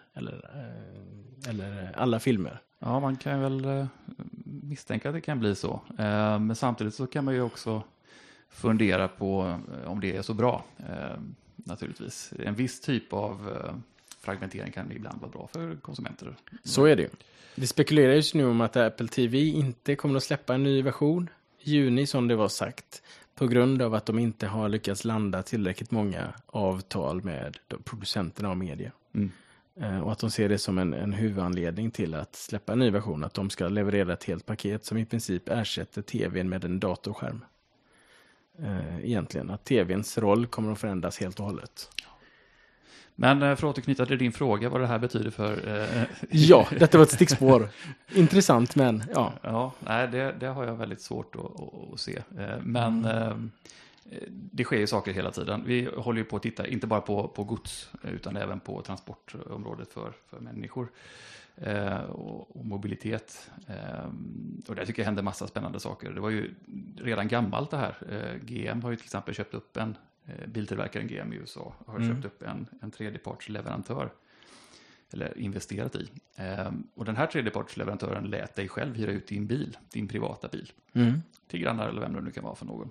eller alla filmer. Ja, man kan väl misstänka att det kan bli så. Men samtidigt så kan man ju också fundera på om det är så bra, naturligtvis. En viss typ av fragmentering kan ibland vara bra för konsumenter. Så är det ju. Det spekuleras ju nu om att Apple TV inte kommer att släppa en ny version i juni, som det var sagt, på grund av att de inte har lyckats landa tillräckligt många avtal med producenterna av media. Och att de ser det som en huvudanledning till att släppa en ny version, att de ska leverera ett helt paket som i princip ersätter tvn med en datorskärm. Egentligen, att tvns roll kommer att förändras helt och hållet. Men för att återknyta till din fråga, vad det här betyder för... Ja, detta var ett stickspår. Intressant, men ja. Ja, nej, det har jag väldigt svårt att se. Men det sker ju saker hela tiden. Vi håller ju på att titta, inte bara på gods, utan även på transportområdet för människor. Och mobilitet. Och där tycker jag händer massa spännande saker. Det var ju redan gammalt det här. GM har ju till exempel köpt upp biltillverkaren GM i USA har köpt upp en tredjepartsleverantör, eller investerat i. Och den här tredjepartsleverantören lät dig själv hyra ut din privata bil, till grannar eller vem det nu kan vara för någon.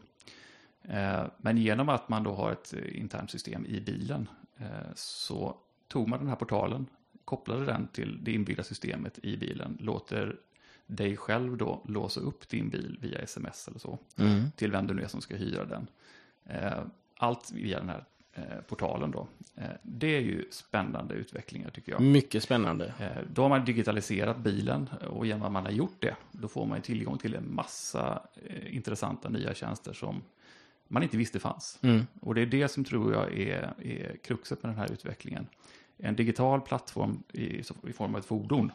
Men genom att man då har ett internt system i bilen, så tog man den här portalen, kopplade den till det inbyggda systemet i bilen, låter dig själv då låsa upp din bil via sms eller så, till vem du nu är som ska hyra den. Allt via den här portalen då. Det är ju spännande utvecklingar, tycker jag. Mycket spännande. Då har man digitaliserat bilen, och genom att man har gjort det, då får man tillgång till en massa intressanta nya tjänster som man inte visste fanns. Och det är det som tror jag är kruxet med den här utvecklingen. En digital plattform i form av ett fordon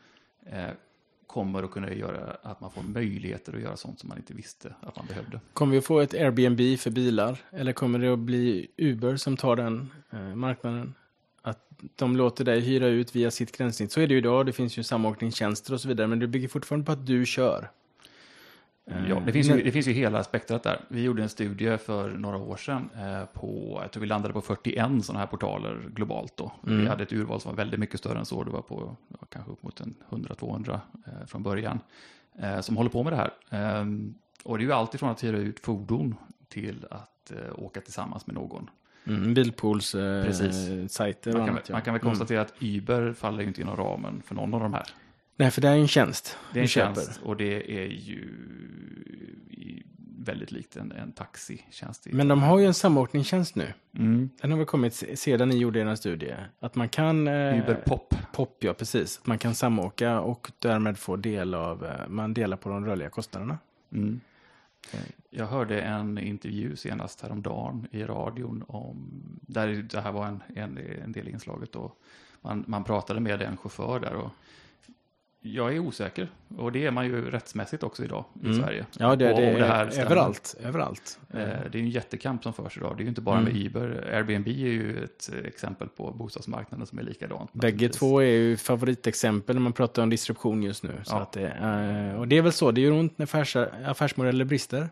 kommer att kunna göra att man får möjligheter att göra sånt som man inte visste att man behövde. Kommer vi att få ett Airbnb för bilar? Eller kommer det att bli Uber som tar den marknaden? Att de låter dig hyra ut via sitt gränssnitt. Så är det ju idag. Det finns ju samåkningstjänster och så vidare. Men det bygger fortfarande på att du kör. Ja, det finns ju hela spektrat där. Vi gjorde en studie för några år sedan jag tror vi landade på 41 sådana här portaler globalt då. Vi hade ett urval som var väldigt mycket större än så. Det var på kanske upp mot 100-200 från början som håller på med det här. Och det är ju alltid från att hyra ut fordon till att åka tillsammans med någon. Bilpools-sajter och annat. Man kan väl konstatera att Uber faller ju inte inom ramen för någon av de här. Nej, för det är en tjänst. Det är en tjänst, och det är ju väldigt likt en taxitjänst. Men de har ju en samåkningstjänst nu. Mm. Den har väl kommit sedan ni gjorde er studie. Att man kan... Uber Pop. Pop, ja precis. Att man kan samåka och därmed få man delar på de rörliga kostnaderna. Mm. Jag hörde en intervju senast häromdagen i radion där det här var en del i inslaget. Och man pratade med en chaufför där och jag är osäker. Och det är man ju rättsmässigt också idag i Sverige. Ja, det är överallt. Det är ju en jättekamp som förs idag. Det är ju inte bara med Uber. Airbnb är ju ett exempel på bostadsmarknaden som är likadant. Bägge två är ju favoritexempel när man pratar om disruption just nu. Så att och det är väl så, det gör ont när affärsmodeller brister.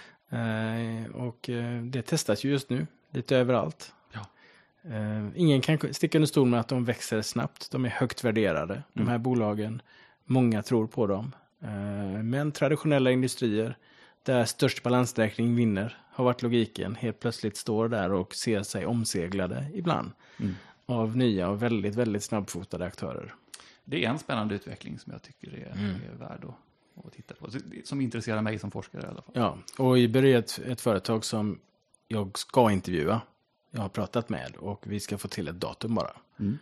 Och det testas ju just nu lite överallt. Ja. Ingen kan sticka under stol med att de växer snabbt. De är högt värderade. De här bolagen, många tror på dem. Men traditionella industrier där störst balansräkning vinner har varit logiken. Helt plötsligt står där och ser sig omseglade ibland av nya och väldigt, väldigt snabbfotade aktörer. Det är en spännande utveckling som jag tycker är värd att titta på. Som intresserar mig som forskare i alla fall. Ja, och Uber är ett företag som jag ska intervjua. Jag har pratat med och vi ska få till ett datum bara.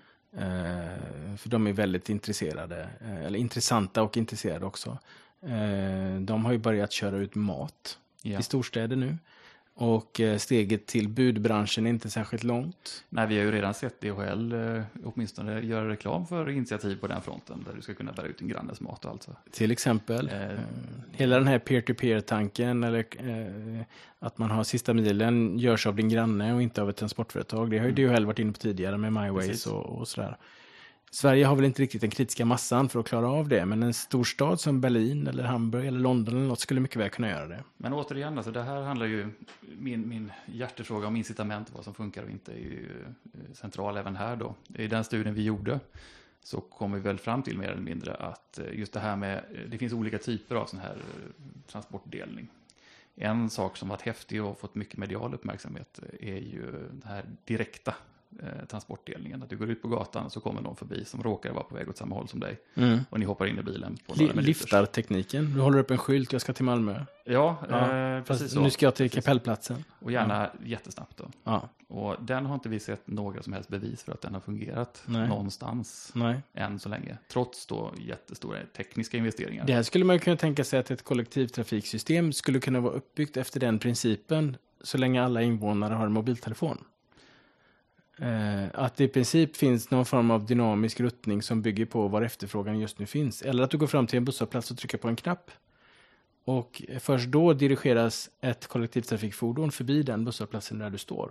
För de är väldigt intresserade, eller intressanta och intresserade också. De har ju börjat köra ut mat i storstäder nu. Och steget till budbranschen är inte särskilt långt. Nej, vi har ju redan sett DHL åtminstone göra reklam för initiativ på den fronten där du ska kunna bära ut din grannes mat och allt så. Till exempel. Hela den här peer-to-peer-tanken eller att man har sista milen görs av din granne och inte av ett transportföretag. Det har ju DHL varit inne på tidigare med MyWays och sådär. Sverige har väl inte riktigt den kritiska massan för att klara av det, men en stor stad som Berlin eller Hamburg eller London eller något skulle mycket väl kunna göra det. Men återigen, alltså det här handlar ju, min hjärtefråga om incitament, vad som funkar och inte, är ju central även här då. I den studien vi gjorde så kom vi väl fram till mer eller mindre att just det här med, det finns olika typer av sån här transportdelning. En sak som varit häftig och fått mycket medial uppmärksamhet är ju den här direkta transportdelningen. Att du går ut på gatan och så kommer någon förbi som råkar vara på väg åt samma håll som dig. Och ni hoppar in i bilen på några minuter. Liftartekniken. Du håller upp en skylt, jag ska till Malmö. Ja, precis så. Nu ska jag till Kapellplatsen. Och gärna jättesnabbt då. Ja. Och den har inte vi sett några som helst bevis för att den har fungerat någonstans än så länge. Trots då jättestora tekniska investeringar. Det här skulle man kunna tänka sig att ett kollektivtrafiksystem skulle kunna vara uppbyggt efter den principen så länge alla invånare har en mobiltelefon. Att det i princip finns någon form av dynamisk ruttning som bygger på var efterfrågan just nu finns. Eller att du går fram till en busshållplats och trycker på en knapp. Och först då dirigeras ett kollektivtrafikfordon förbi den busshållplatsen där du står.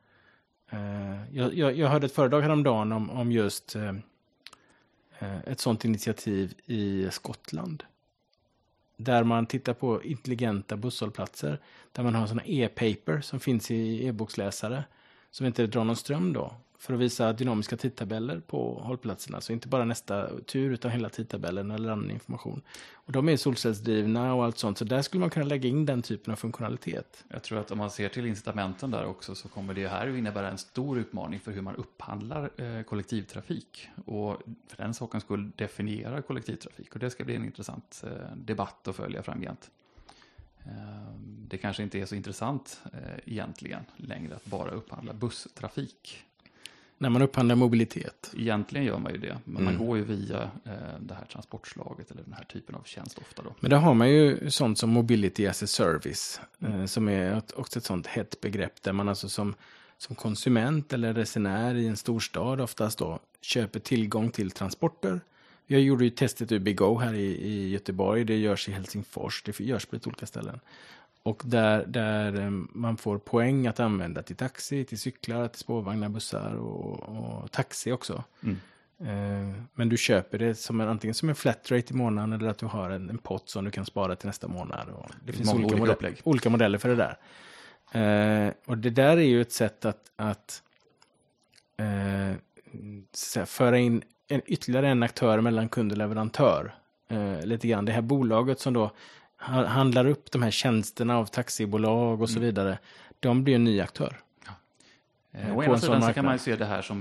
Jag hörde ett föredrag häromdagen om just ett sådant initiativ i Skottland. Där man tittar på intelligenta busshållplatser. Där man har sådana e-paper som finns i e-boksläsare. Som inte drar någon ström då. För att visa dynamiska tidtabeller på hållplatserna. Så inte bara nästa tur utan hela tidtabellen eller annan information. Och de är solcellsdrivna och allt sånt. Så där skulle man kunna lägga in den typen av funktionalitet. Jag tror att om man ser till incitamenten där också så kommer det här att innebära en stor utmaning för hur man upphandlar kollektivtrafik. Och för den saken skulle definiera kollektivtrafik. Och det ska bli en intressant debatt att följa framgent. Det kanske inte är så intressant egentligen längre att bara upphandla busstrafik. När man upphandlar mobilitet. Egentligen gör man ju det. Men man går ju via det här transportslaget eller den här typen av tjänst ofta då. Men där har man ju sånt som mobility as a service. Som är också ett sånt hett begrepp där man alltså som konsument eller resenär i en storstad oftast då köper tillgång till transporter. Jag gjorde ju testet UbiGo här i Göteborg. Det görs i Helsingfors. Det görs på lite olika ställen. Och där man får poäng att använda till taxi, till cyklar, till spårvagnar, bussar och taxi också. Men du köper det som antingen som en flat rate i månaden eller att du har en pott som du kan spara till nästa månad. Och det finns olika modeller för det där. Och det där är ju ett sätt att föra in ytterligare en aktör mellan kund och leverantör. Lite grann. Det här bolaget som då handlar upp de här tjänsterna av taxibolag och så vidare. De blir en ny aktör. Ja. Å ena sidan så kan man ju se det här som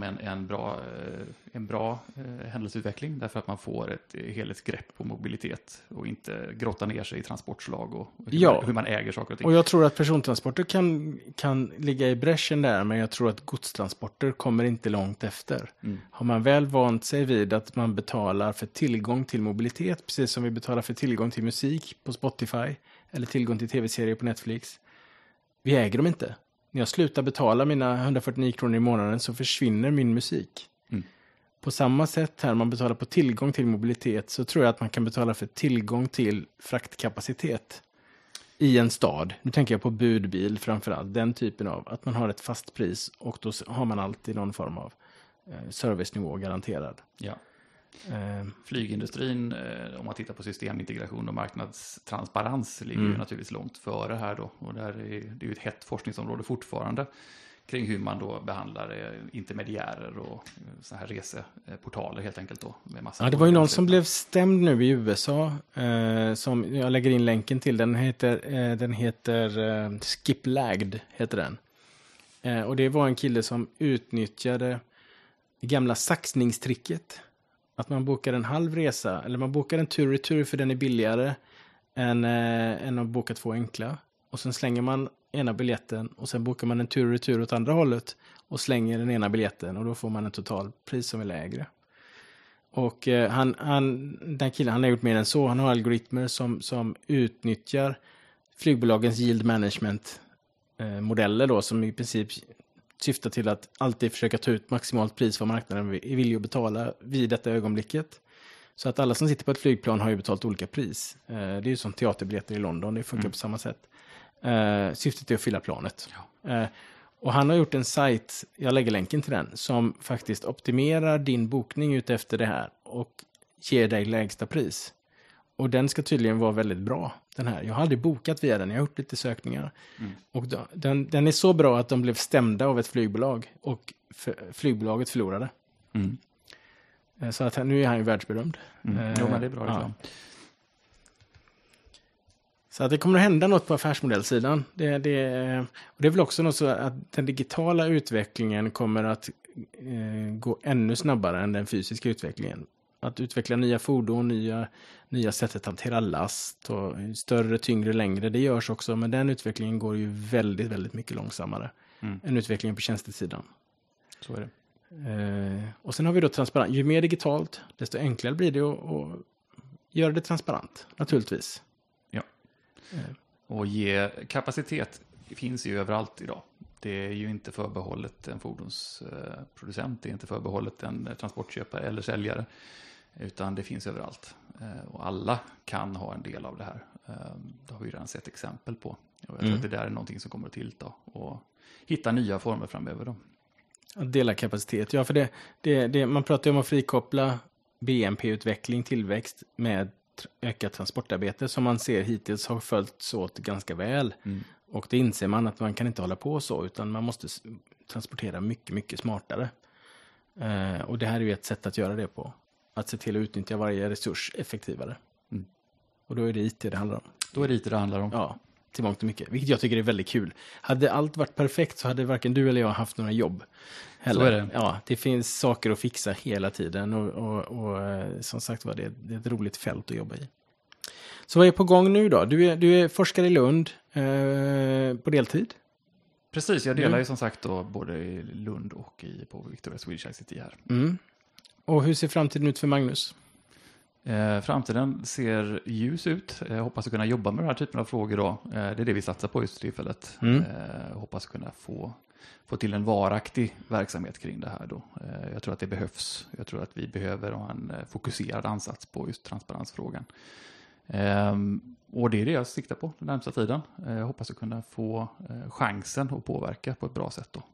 en bra händelseutveckling därför att man får ett helhetsgrepp på mobilitet och inte grotta ner sig i transportslag och hur man äger saker och ting. Och jag tror att persontransporter kan ligga i bräschen där, men jag tror att godstransporter kommer inte långt efter. Har man väl vant sig vid att man betalar för tillgång till mobilitet, precis som vi betalar för tillgång till musik på Spotify eller tillgång till tv-serier på Netflix. Vi äger dem inte. När jag slutar betala mina 149 kronor i månaden så försvinner min musik. På samma sätt här, man betalar på tillgång till mobilitet, så tror jag att man kan betala för tillgång till fraktkapacitet i en stad. Nu tänker jag på budbil framförallt, den typen av, att man har ett fast pris och då har man alltid någon form av servicenivå garanterad. Ja. Flygindustrin, om man tittar på systemintegration och marknadstransparens, ligger ju naturligtvis långt före här då. Och där det är ju ett hett forskningsområde fortfarande kring hur man då behandlar intermediärer och så här reseportaler helt enkelt då. Med massa det var ju någon som blev stämd nu i USA som jag lägger in länken till. Den heter Skip Lagged heter den. Och det var en kille som utnyttjade det gamla saxningstricket. Att man bokar en halv resa, eller man bokar en tur och retur för den är billigare än att boka 2 enkla. Och sen slänger man ena biljetten och sen bokar man en tur och retur åt andra hållet och slänger den ena biljetten och då får man en totalpris som är lägre. Och den killen, han har gjort mer än så. Han har algoritmer som utnyttjar flygbolagens yield management modeller då, som i princip syftar till att alltid försöka ta ut maximalt pris för marknaden är villig att betala vid detta ögonblicket. Så att alla som sitter på ett flygplan har ju betalt olika pris. Det är ju som teaterbiljetter i London, det funkar på samma sätt. Syftet är att fylla planet. Ja. Och han har gjort en sajt, jag lägger länken till den, som faktiskt optimerar din bokning ut efter det här och ger dig lägsta pris. Och den ska tydligen vara väldigt bra, den här. Jag har aldrig bokat via den, jag har gjort lite sökningar. Och den är så bra att de blev stämda av ett flygbolag och flygbolaget förlorade. Så att nu är han ju världsberömd. Jo, men det är bra reklam. Så att det kommer att hända något på affärsmodellsidan. Och det är väl också något så att den digitala utvecklingen kommer att gå ännu snabbare än den fysiska utvecklingen. Att utveckla nya fordon, nya sätt att hantera last och större, tyngre, längre. Det görs också, men den utvecklingen går ju väldigt, väldigt mycket långsammare än utvecklingen på tjänstesidan. Så är det. Och sen har vi då transparent. Ju mer digitalt, desto enklare blir det att göra det transparent, naturligtvis. Ja. Och ge kapacitet finns ju överallt idag. Det är ju inte förbehållet en fordonsproducent, det är inte förbehållet en transportköpare eller säljare, utan det finns överallt. Och alla kan ha en del av det här. Det har vi redan sett exempel på. Och jag tror att det där är någonting som kommer att tillta och hitta nya former framöver då. Att dela kapacitet, ja, för man pratar ju om att frikoppla BNP-utveckling, tillväxt med ökat transportarbete som man ser hittills har följts åt ganska väl. Och det inser man att man kan inte hålla på så, utan man måste transportera mycket, mycket smartare. Och det här är ju ett sätt att göra det på. Att se till att utnyttja varje resurs effektivare. Och då är det IT det handlar om. Ja, till mångt och mycket. Vilket jag tycker är väldigt kul. Hade allt varit perfekt så hade varken du eller jag haft några jobb. Heller. Så är det. Ja, det finns saker att fixa hela tiden. Och som sagt var, det är ett roligt fält att jobba i. Så vad är på gång nu då? Du är forskare i Lund på deltid. Precis, jag delar ju som sagt då både i Lund och på Victoria Swedish ICT här. Och hur ser framtiden ut för Magnus? Framtiden ser ljus ut. Jag hoppas att kunna jobba med den här typen av frågor då. Det är det vi satsar på just för tillfället. Hoppas kunna få till en varaktig verksamhet kring det här då. Jag tror att det behövs. Jag tror att vi behöver ha en fokuserad ansats på just transparensfrågan. Och det är det jag siktar på den närmsta tiden. Jag hoppas att kunna få chansen att påverka på ett bra sätt då.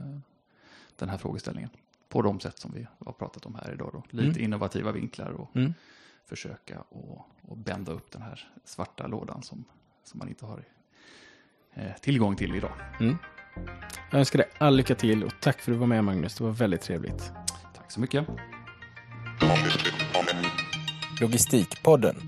Den här frågeställningen. På de sätt som vi har pratat om här idag då. Lite innovativa vinklar och försöka och bända upp den här svarta lådan som man inte har tillgång till idag. Jag önskar dig all lycka till och tack för att du var med, Magnus. Det var väldigt trevligt. Tack så mycket. Logistikpodden.